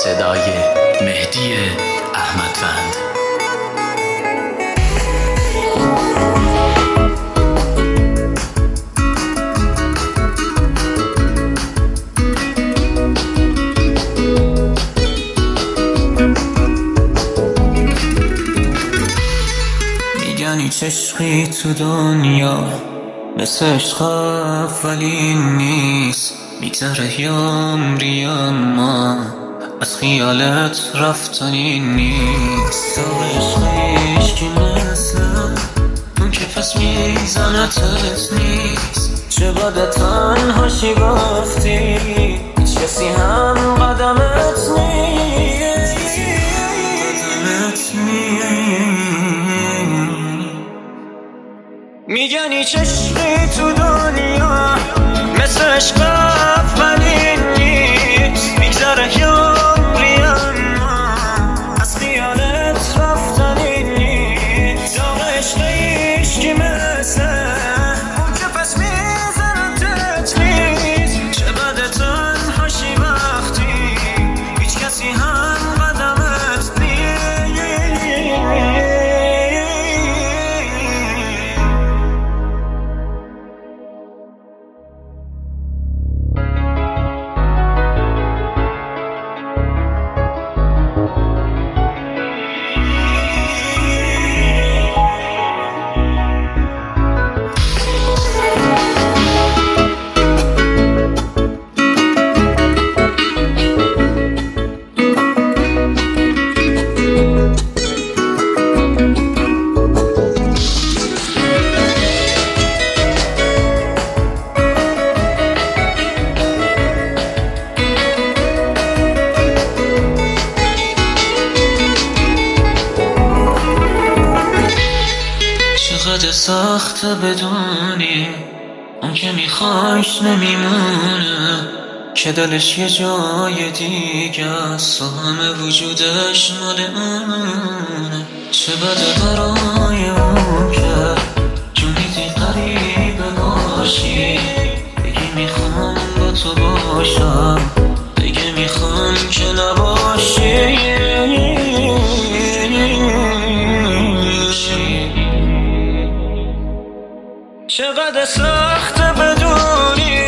صدای مهدی احمدوند. میگن هیچ عشقی تو دنیا مثل عشق اولین نیست. میگذره عمری اما از خیالت رفتنی نیست. تو عشقیش که مثل اون که پس میزنتت نیست. چه بده تنهاشی وقتی هیچ کسی هم قدمت نیست. میگن هیچ عشقی تو دنیا مثل عشق اولین نیست. میگذره عمری اما از خیالت رفتنی نیست. داغ عشقیش که مثل اون که پس میزنتت نیست. چه بده تنهاشی وقتی هیچ کسی هم قدمت نیست. چقدر سخته بدونی اون که میخوایش نمیمونه، که دلش یه جای دیگه است و همه وجودش مال اونه. چه بده برای اون که جونیدی قریبه باشی، بگی میخوام با تو باشم، بگی میخوام که نباشی. چقدر سخته بدونی